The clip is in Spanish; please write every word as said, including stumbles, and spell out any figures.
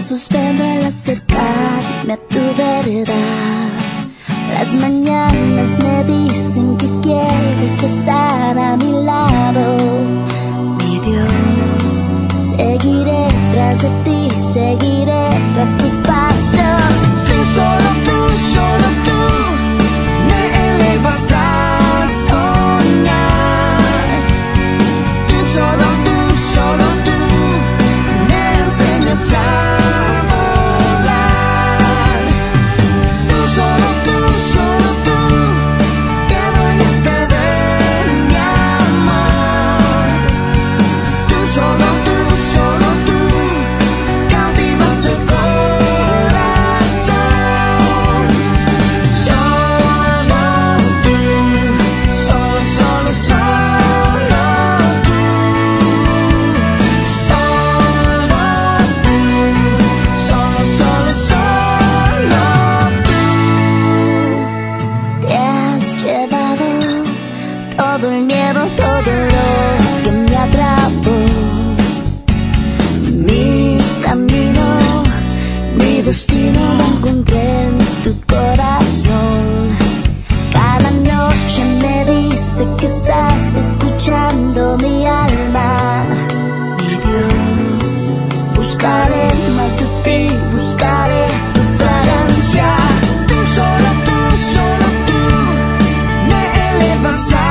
suspendo al acercarme a tu verdad. Las mañanas me dicen que quieres estar a mi lado. Mi Dios, seguiré tras de ti, seguiré tras tus pasos. Tú, solo tú, solo tú, me elevas a soñar. Tú, solo tú, solo tú, me enseñas a todo el miedo, todo lo que me atrapó. Mi camino, mi destino lo encontré en tu corazón. Cada noche me dice que estás escuchando mi alma. Mi Dios, buscaré más de ti, buscaré tu fragancia. Tú, solo tú, solo tú, me elevas a